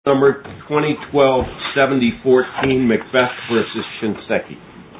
Number 2012-7014, Macbeth versus Shinseki.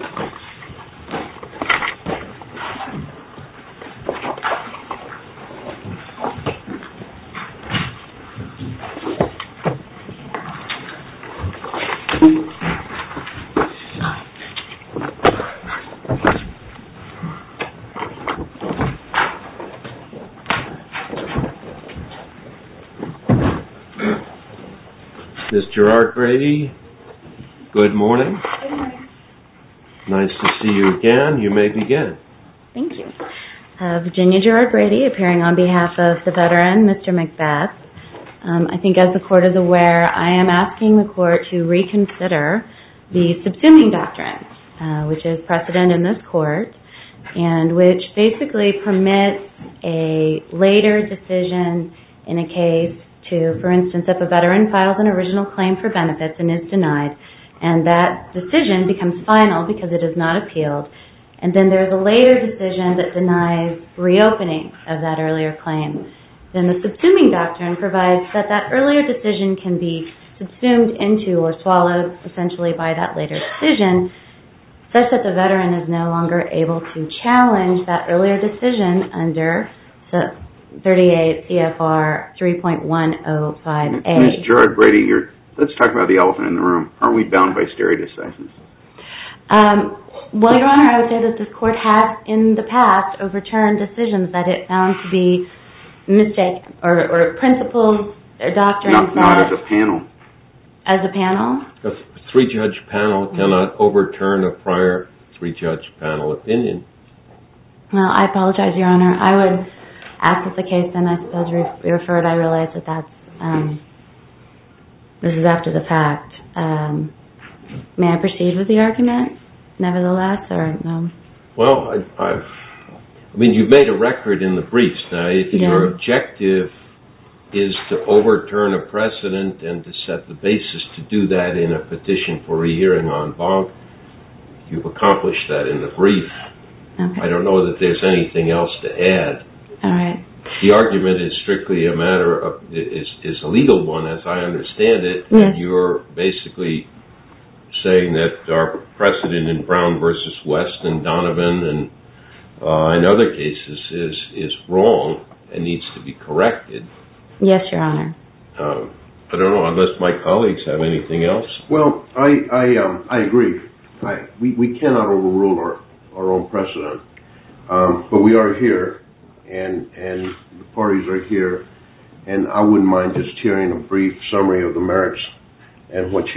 Ms. Gerard-Brady, good morning. Good morning. Nice to see you again. You may begin. Thank you. Virginia Gerard-Brady, appearing on behalf of the veteran, Mr. Macbeth. I think as the court is aware, I am asking the court to reconsider the subsuming doctrine, which is precedent in this court, and which basically permits a later decision in a case to, for instance, if a veteran files an original claim for benefits and is denied, and that decision becomes final because it is not appealed, and then there's a later decision that denies reopening of that earlier claim, then the subsuming doctrine provides that that earlier decision can be subsumed into or swallowed essentially by that later decision, such that the veteran is no longer able to challenge that earlier decision under 38 CFR 3.105A. Ms. Gerard-Brady, let's talk about the elephant in the room. Aren't we bound by stare decisis? Well, Your Honor, I would say that this court has in the past overturned decisions that it found to be mistaken or principles or doctrines not as a panel. As a panel? A three-judge panel cannot overturn a prior three-judge panel opinion. Well, I apologize, Your Honor. I would ask that the case then, I suppose, be referred. I realize that that's, this is after the fact. May I proceed with the argument, nevertheless, or no? Well, I mean, you've made a record in the briefs. Now, if your objective is to overturn a precedent and to set the basis to do that in a petition for rehearing en banc, you've accomplished that in the brief. Okay. I don't know that there's anything else to add. All right. The argument is strictly a matter of, is a legal one, as I understand it. Yes. And you're basically saying that our precedent in Brown versus West and Donovan and in other cases is wrong and needs to be corrected. Yes, Your Honor. I don't know, unless my colleagues have anything else. Well, I agree. We cannot overrule our own precedent, but we are here. And the parties are here, and I wouldn't mind just hearing a brief summary of the merits and why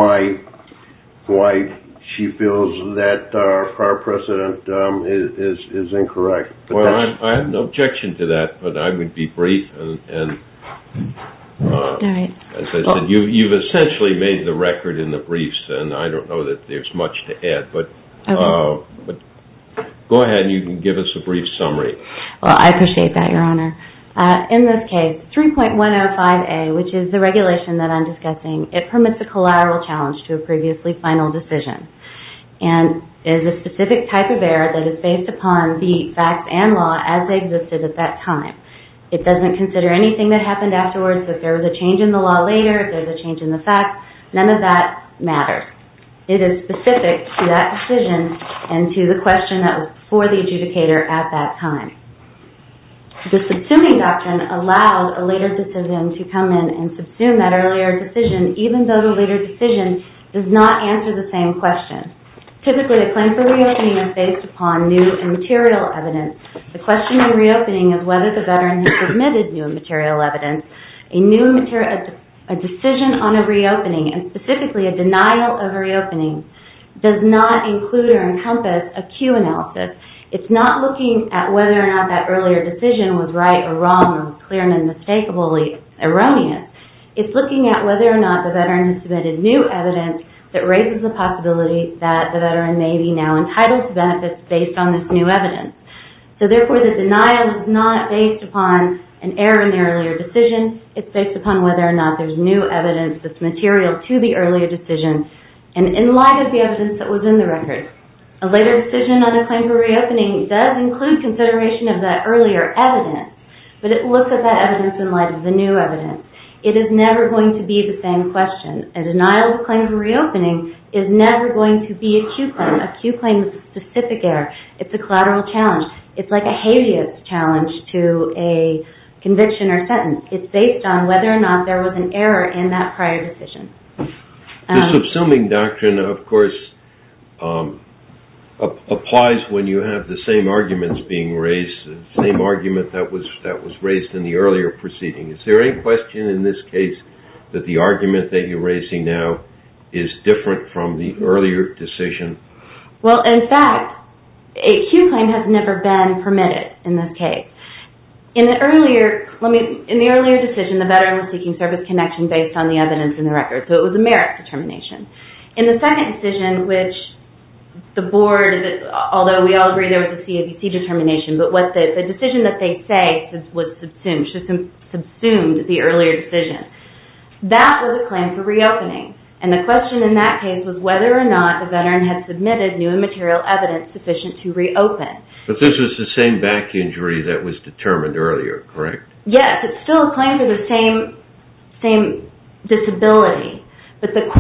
she feels that our prior precedent is incorrect. But well, I have no objection to that, but I would be brief and all right. As I said, you've essentially made the record in the briefs, and I don't know that there's much to add, but go ahead and you can give us a brief summary. Well, I appreciate that, Your Honor. In this case, 3.105A, which is the regulation that I'm discussing, it permits a collateral challenge to a previously final decision and is a specific type of error that is based upon the facts and law as they existed at that time. It doesn't consider anything that happened afterwards. If there was a change in the law later, if there's a change in the facts, none of that matters. It is specific to that decision and to the question that was for the adjudicator at that time. The subsuming doctrine allows a later decision to come in and subsume that earlier decision, even though the later decision does not answer the same question. Typically, a claim for reopening is based upon new and material evidence. The question in reopening is whether the veteran has submitted new and material evidence. A decision on a reopening, and specifically a denial of a reopening, does not include or encompass a Q analysis. It's not looking at whether or not that earlier decision was right or wrong or was clear and unmistakably erroneous. It's looking at whether or not the veteran has submitted new evidence that raises the possibility that the veteran may be now entitled to benefits based on this new evidence. So therefore, the denial is not based upon an error in the earlier decision. It's based upon whether or not there's new evidence that's material to the earlier decision. And in light of the evidence that was in the record, a later decision on a claim for reopening does include consideration of that earlier evidence, but it looks at that evidence in light of the new evidence. it is never going to be the same question. A denial of a claim for reopening is never going to be a Q claim. A Q claim is a specific error. It's a collateral challenge. It's like a habeas challenge to a conviction or sentence. It's based on whether or not there was an error in that prior decision. The subsuming doctrine, of course, applies when you have the same arguments being raised, the same argument that was raised in the earlier proceeding. Is there any question in this case that the argument that you're raising now is different from the earlier decision? Well, in fact, a Q claim has never been permitted in this case. In the earlier decision, the veteran was seeking service connection based on the evidence in the record, so it was a merit determination. In the second decision, which the board, although we all agree there was a CAVC determination, but what the decision that they say was subsumed the earlier decision. That was a claim for reopening. And the question in that case was whether or not the veteran had submitted new and material evidence sufficient to reopen. But this is the same back injury that was determined earlier, correct? Yes, it's still a claim for the same disability. But the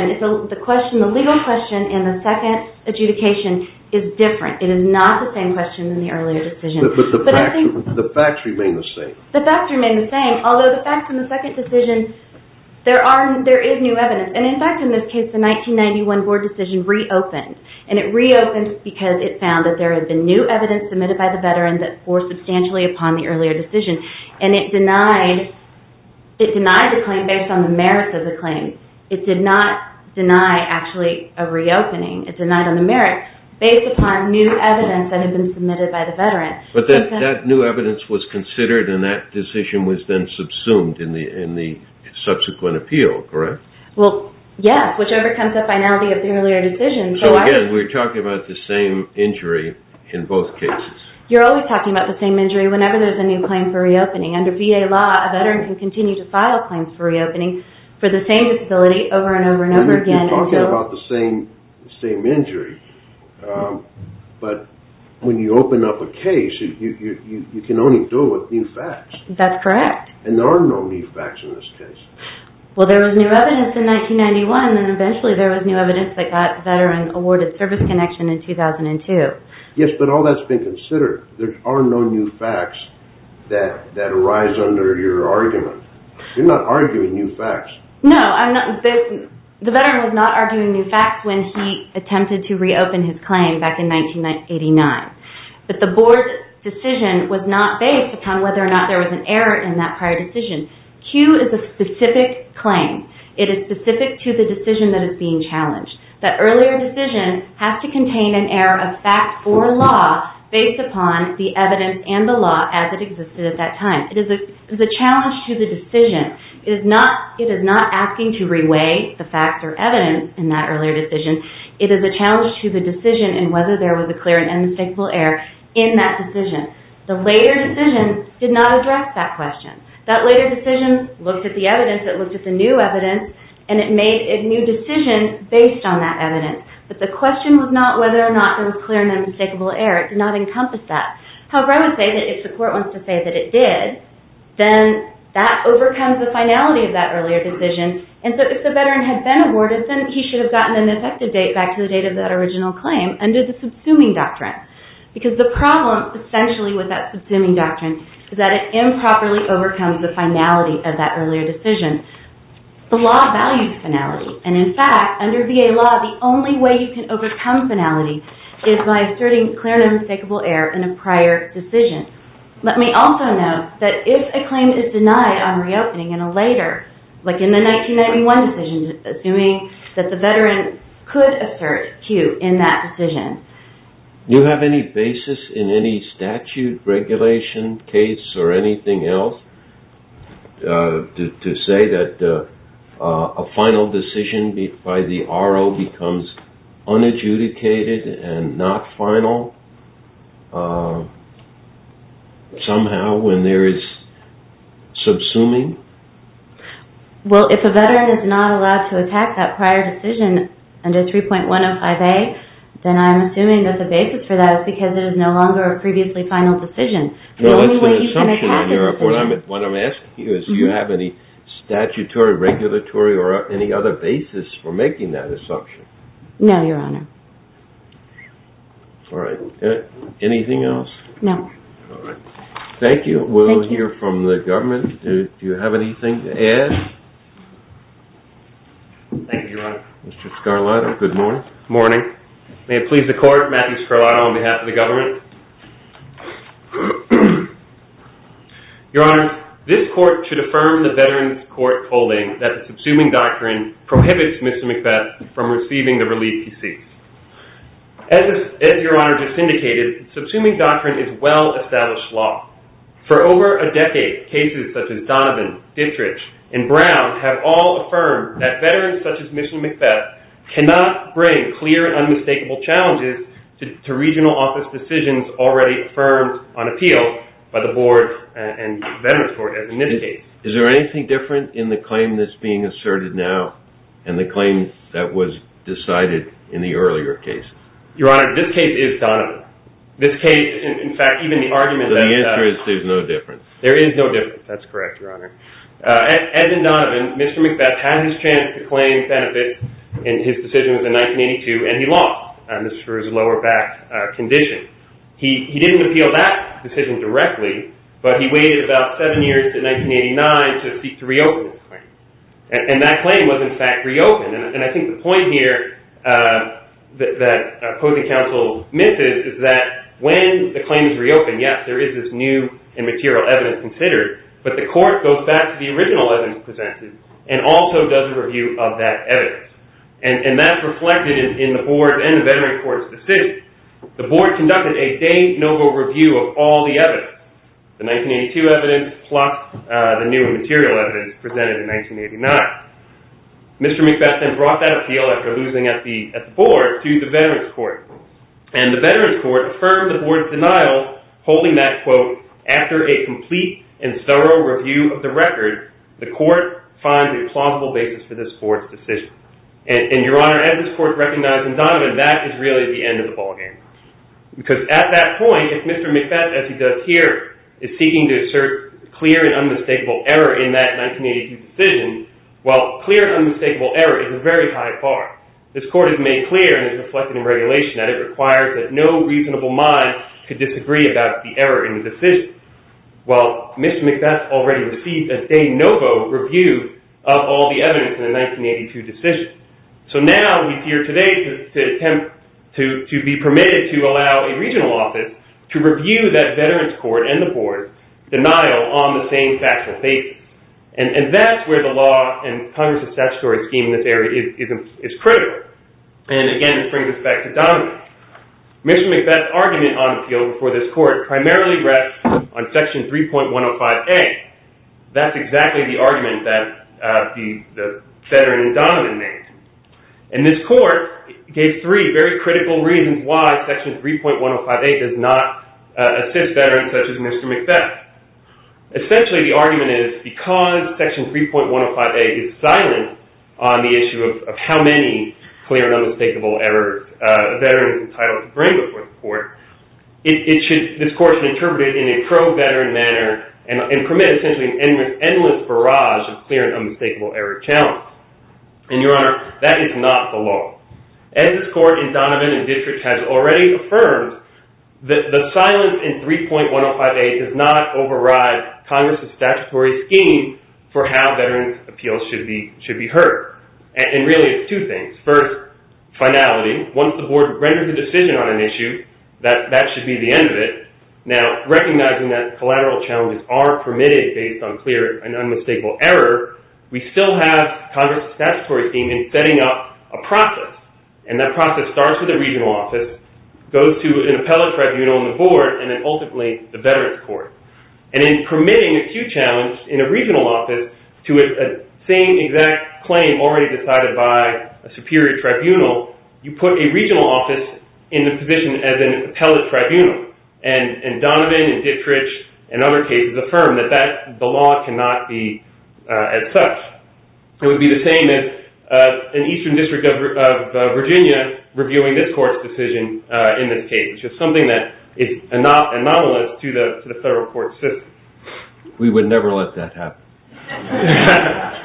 legal question in the second adjudication is different. It is not the same question in the earlier decision. But the facts remain the same. The facts remain the same, although the facts in the second decision, there is new evidence. And in fact, in this case, the 1991 board decision reopened. And it reopened because it found that there had been new evidence submitted by the veteran that bore substantially upon the earlier decision. And it denied the claim based on the merits of the claim. It did not deny actually a reopening. It denied on the merits based upon new evidence that had been submitted by the veteran. But that new evidence was considered, and that decision was then subsumed in the subsequent appeal, correct? Well, yes, whichever comes the finality of the earlier decision. So again, we're talking about the same injury in both cases. You're always talking about the same injury whenever there's a new claim for reopening. Under VA law, a veteran can continue to file claims for reopening for the same disability over and over and over again. You're talking about the same injury, but when you open up a case, you can only do it with new facts. That's correct. And there are no new facts in this case. Well, there was new evidence in 1991, and eventually there was new evidence that got the veteran awarded service connection in 2002. Yes, but all that's been considered. There are no new facts that arise under your argument. You're not arguing new facts. No, I'm not. The veteran was not arguing new facts when he attempted to reopen his claim back in 1989. But the board's decision was not based upon whether or not there was an error in that prior decision. Q is a specific claim. It is specific to the decision that is being challenged. That earlier decision has to contain an error of fact or law based upon the evidence and the law as it existed at that time. It is a challenge to the decision. It is not asking to reweigh the facts or evidence in that earlier decision. It is a challenge to the decision and whether there was a clear and unmistakable error in that decision. The later decision did not address that question. That later decision looked at the evidence, it looked at the new evidence, and it made a new decision based on that evidence. But the question was not whether or not there was clear and unmistakable error. It did not encompass that. However, I would say that if the court wants to say that it did, then that overcomes the finality of that earlier decision. And so if the veteran had been awarded, then he should have gotten an effective date back to the date of that original claim under the subsuming doctrine. Because the problem, essentially, with that subsuming doctrine is that it improperly overcomes the finality of that earlier decision. The law values finality. And in fact, under VA law, the only way you can overcome finality is by asserting clear and unmistakable error in a prior decision. Let me also note that if a claim is denied on reopening in a later, like in the 1991 decision, assuming that the veteran could assert Q in that decision. Do you have any basis in any statute, regulation, case, or anything else to say that a final decision by the RO becomes unadjudicated and not final somehow when there is subsuming? Well, if a veteran is not allowed to attack that prior decision under 3.105A, then I'm assuming that the basis for that is because it is no longer a previously final decision. No, that's an assumption on your part. What I'm asking you is, do you have any statutory, regulatory, or any other basis for making that assumption? No, Your Honor. All right. Anything else? No. All right. Thank you. We'll hear from the government. Do you have anything to add? Thank you, Your Honor. Mr. Scarlato, good morning. Morning. May it please the Court, Matthew Scarlato on behalf of the government. Your Honor, this Court should affirm the Veterans Court holding that the subsuming doctrine prohibits Mr. McBeth from receiving the relief he seeks. As Your Honor just indicated, subsuming doctrine is well-established law. For over a decade, cases such as Donovan, Dittrich, and Brown have all affirmed that veterans such as Mr. McBeth cannot bring clear and unmistakable challenges to regional office decisions already affirmed on appeal by the Board and Veterans Court, as in this case. Is there anything different in the claim that's being asserted now and the claim that was decided in the earlier cases? Your Honor, this case is Donovan. This case, in fact, even the argument so the answer is there's no difference. There is no difference. That's correct, Your Honor. As in Donovan, Mr. McBeth had his chance to claim benefits, and his decision was in 1982, and he lost. This was for his lower back condition. He didn't appeal that decision directly, but he waited about 7 years to 1989 to seek to reopen his claim. And that claim was, in fact, reopened. And I think the point here that opposing counsel misses is that when the claim is reopened, yes, there is this new and material evidence considered, but the court goes back to the original evidence presented and also does a review of that evidence. And that's reflected in the Board and the Veterans Court's decision. The Board conducted a de novo review of all the evidence, the 1982 evidence plus the new and material evidence presented in 1989. Mr. McBeth then brought that appeal after losing at the Board to the Veterans Court. And the Veterans Court affirmed the Board's denial, holding that, quote, after a complete and thorough review of the record, the Court finds a plausible basis for this Board's decision. And Your Honor, as this Court recognized in Donovan, that is really the end of the ballgame. Because at that point, if Mr. McBeth, as he does here, is seeking to assert clear and unmistakable error in that 1982 decision, well, clear and unmistakable error is a very high bar. This Court has made clear, and is reflected in regulation, that it requires that no reasonable mind could disagree about the error in the decision. Well, Mr. McBeth already received a de novo review of all the evidence in the 1982 decision. So now he's here today to attempt to be permitted to allow a regional office to review that Veterans Court and the Board's denial on the same factual basis. And that's where the law and Congress's statutory scheme in this area is critical. And again, this brings us back to Donovan. Mr. McBeth's argument on appeal before this Court primarily rests on Section 3.105A. That's exactly the argument that the veteran in Donovan made. And this Court gave three very critical reasons why Section 3.105A does not assist veterans such as Mr. McBeth. Essentially, the argument is because Section 3.105A is silent on the issue of how many clear and unmistakable errors a veteran is entitled to bring before the Court, this Court should interpret it in a pro-veteran manner and permit essentially an endless barrage of clear and unmistakable error challenges. And, Your Honor, that is not the law. As this Court in Donovan and Dittrich has already affirmed, the silence in 3.105A does not override Congress's statutory scheme for how veterans' appeals should be heard. And really it's two things. First, finality. Once the Board renders a decision on an issue, that should be the end of it. Now, recognizing that collateral challenges are permitted based on clear and unmistakable error, we still have Congress's statutory scheme in setting up a process. And that process starts with a regional office, goes to an appellate tribunal and the Board, and then ultimately the Veterans Court. And in permitting a Q challenge in a regional office to a same exact claim already decided by a superior tribunal, you put a regional office in the position as an appellate tribunal. And Donovan and Dittrich and other cases affirm that the law cannot be as such. It would be the same as an Eastern District of Virginia reviewing this Court's decision in this case, which is something that is anomalous to the federal court system. We would never let that happen.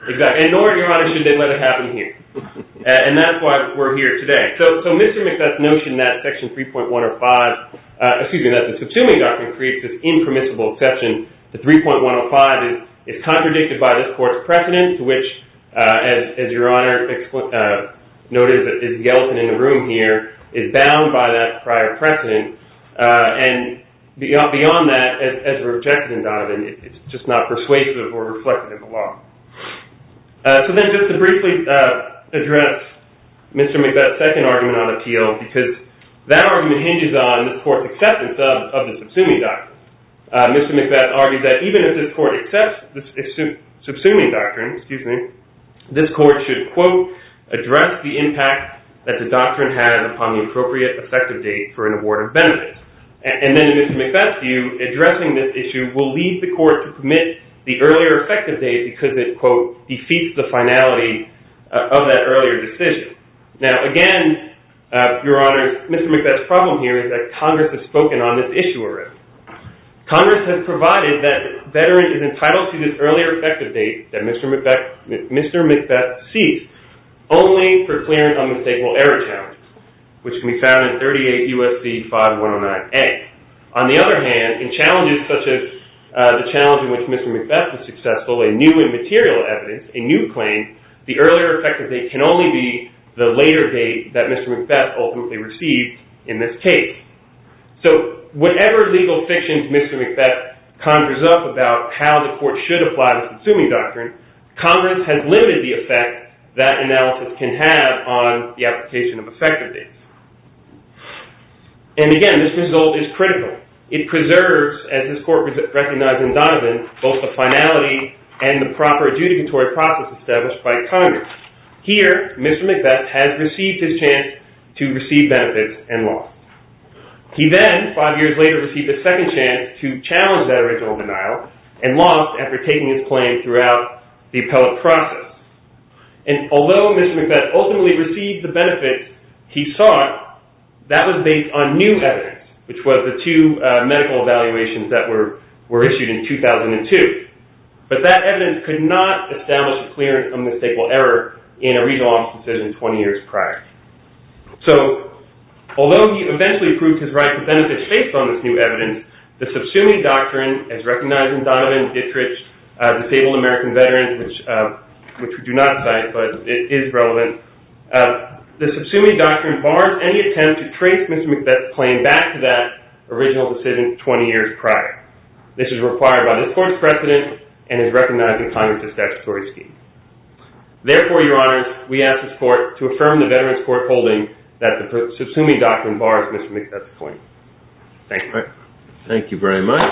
Exactly. And nor, Your Honor, should they let it happen here. And that's why we're here today. So Mr. McBeth's notion that Section 3.105, that the subsuming doctrine creates this impermissible exception to 3.105 is contradicted by this Court's precedent, to which, as Your Honor noted, is the elephant in the room here, is bound by that prior precedent. And beyond that, as rejected in Donovan, it's just not persuasive or reflected in the law. So then just to briefly address Mr. McBeth's second argument on appeal, because that argument hinges on this Court's acceptance of the subsuming doctrine. Mr. McBeth argued that even if this Court accepts this subsuming doctrine, this Court should, quote, address the impact that the doctrine has upon the appropriate effective date for an award of benefits. And then in Mr. McBeth's view, addressing this issue will lead the Court to permit the earlier effective date because it, quote, defeats the finality of that earlier decision. Now, again, Your Honor, Mr. McBeth's problem here is that Congress has spoken on this issue already. Congress has provided that the veteran is entitled to this earlier effective date that Mr. McBeth seeks only for clear and unmistakable error challenges, which can be found in 38 U.S.C. 5109A. On the other hand, in challenges such as the challenge in which Mr. McBeth was successful, a new and material evidence, a new claim, the earlier effective date can only be the later date that Mr. McBeth ultimately received in this case. So whatever legal fictions Mr. McBeth conjures up about how the Court should apply the subsuming doctrine, Congress has limited the effect that analysis can have on the application of effective dates. And again, this result is critical. It preserves, as this Court recognized in Donovan, both the finality and the proper adjudicatory process established by Congress. Here, Mr. McBeth has received his chance to receive benefits and lost. He then, 5 years later, received a second chance to challenge that original denial and lost after taking his claim throughout the appellate process. And although Mr. McBeth ultimately received the benefits he sought, that was based on new evidence, which was the two medical evaluations that were issued in 2002. But that evidence could not establish a clear and unmistakable error in a regional office decision 20 years prior. So, although he eventually proved his right to benefits based on this new evidence, the subsuming doctrine, as recognized in Donovan, Dittrich, Disabled American Veterans, which we do not cite, but it is relevant, the subsuming doctrine bars any attempt to trace Mr. McBeth's claim back to that original decision 20 years prior. This is required by this Court's precedent and is recognized in Congress's statutory scheme. Therefore, Your Honors, we ask this Court to affirm the Veterans Court holding that the subsuming doctrine bars Mr. McBeth's claim. Thank you. Right. Thank you very much.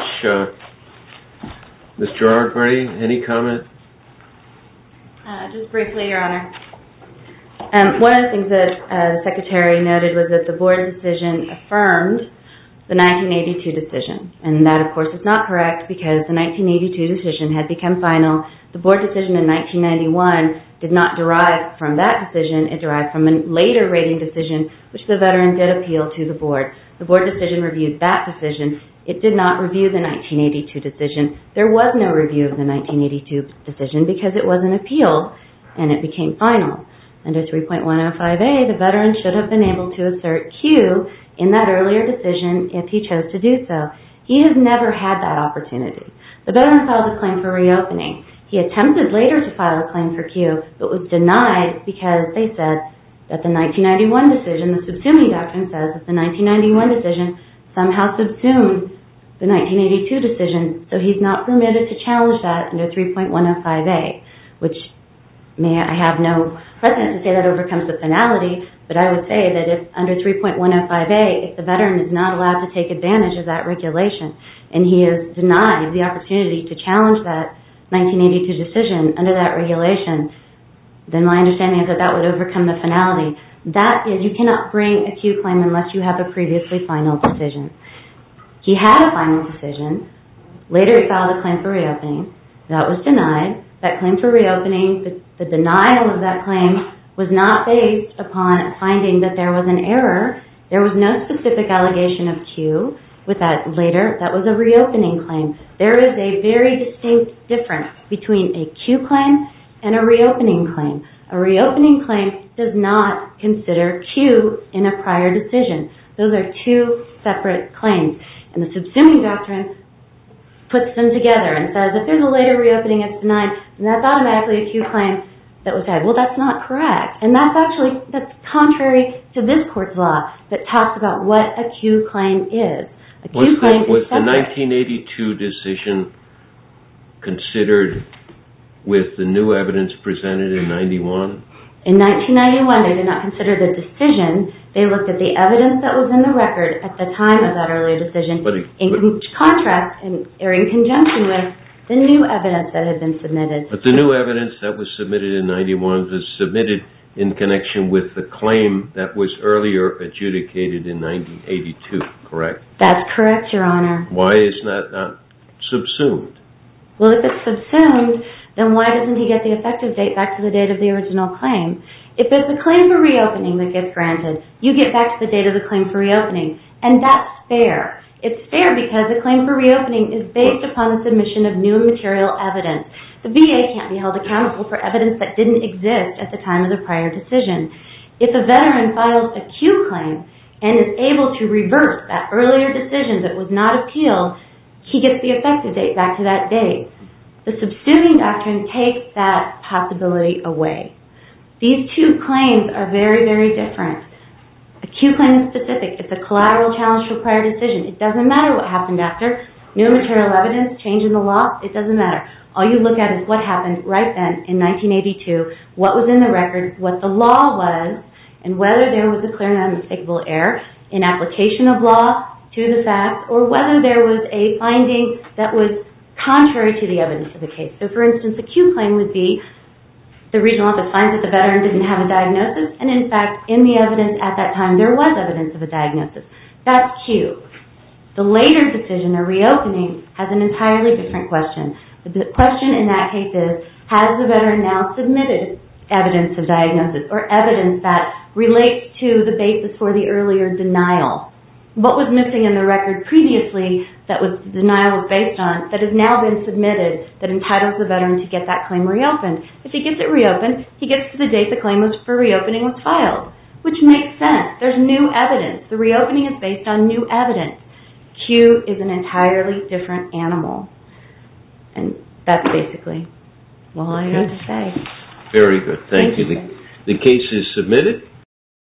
Mr. Arbery, any comment? Just briefly, Your Honor. One of the things that the Secretary noted was that the Board decision affirmed the 1982 decision. And that, of course, is not correct because the 1982 decision had become final. The Board decision in 1991 did not derive from that decision. It derived from a later rating decision, which the veteran did appeal to the Board. The Board decision reviewed that decision. It did not review the 1982 decision. There was no review of the 1982 decision because it wasn't appealed and it became final. Under 3.105A, the veteran should have been able to assert Q in that earlier decision if he chose to do so. He has never had that opportunity. The veteran filed a claim for reopening. He attempted later to file a claim for Q, but was denied because they said that the 1991 decision, the subsuming doctrine says that the 1991 decision somehow subsumed the 1982 decision, so he's not permitted to challenge that under 3.105A, which I have no precedent to say that overcomes the finality, but I would say that if under 3.105A, if the veteran is not allowed to take advantage of that regulation and he is denied the opportunity to challenge that 1982 decision under that regulation, then my understanding is that that would overcome the finality. That is, you cannot bring a Q claim unless you have a previously final decision. He had a final decision. Later he filed a claim for reopening. That was denied. That claim for reopening, the denial of that claim was not based upon finding that there was an error. There was no specific allegation of Q with that later. That was a reopening claim. There is a very distinct difference between a Q claim and a reopening claim. A reopening claim does not consider Q in a prior decision. Those are two separate claims. And the subsuming doctrine puts them together and says if there's a later reopening that's denied, then that's automatically a Q claim that was had. Well, that's not correct. And that's contrary to this court's law that talks about what a Q claim is. A Q claim is separate. Was the 1982 decision considered with the new evidence presented in 91? In 1991, they did not consider the decision. They looked at the evidence that was in the record at the time of that earlier decision in contrast or in conjunction with the new evidence that had been submitted. But the new evidence that was submitted in 91 was submitted in connection with the claim that was earlier adjudicated in 1982, correct? That's correct, Your Honor. Why is that not subsumed? Well, if it's subsumed, then why doesn't he get the effective date back to the date of the original claim? If it's a claim for reopening that gets granted, you get back to the date of the claim for reopening. And that's fair. It's fair because the claim for reopening is based upon the submission of new material evidence. The VA can't be held accountable for evidence that didn't exist at the time of the prior decision. If a veteran files a Q claim and is able to reverse that earlier decision that was not appealed, he gets the effective date back to that date. The subsuming doctrine takes that possibility away. These two claims are very, very different. A Q claim is specific. It's a collateral challenge to a prior decision. It doesn't matter what happened after. New material evidence, change in the law, it doesn't matter. All you look at is what happened right then in 1982, what was in the record, what the law was, and whether there was a clear and unmistakable error in application of law to the facts, or whether there was a finding that was contrary to the evidence of the case. So, for instance, a Q claim would be the regional office finds that the veteran didn't have a diagnosis, and in fact, in the evidence at that time, there was evidence of a diagnosis. That's Q. The later decision, or reopening, has an entirely different question. The question in that case is, has the veteran now submitted evidence of diagnosis, or evidence that relates to the basis for the earlier denial? What was missing in the record previously that the denial was based on that has now been submitted that entitles the veteran to get that claim reopened? If he gets it reopened, he gets to the date the claim for reopening was filed, which makes sense. There's new evidence. The reopening is based on new evidence. Q is an entirely different animal. And that's basically all I have to say. Very good. Thank you. The case is submitted.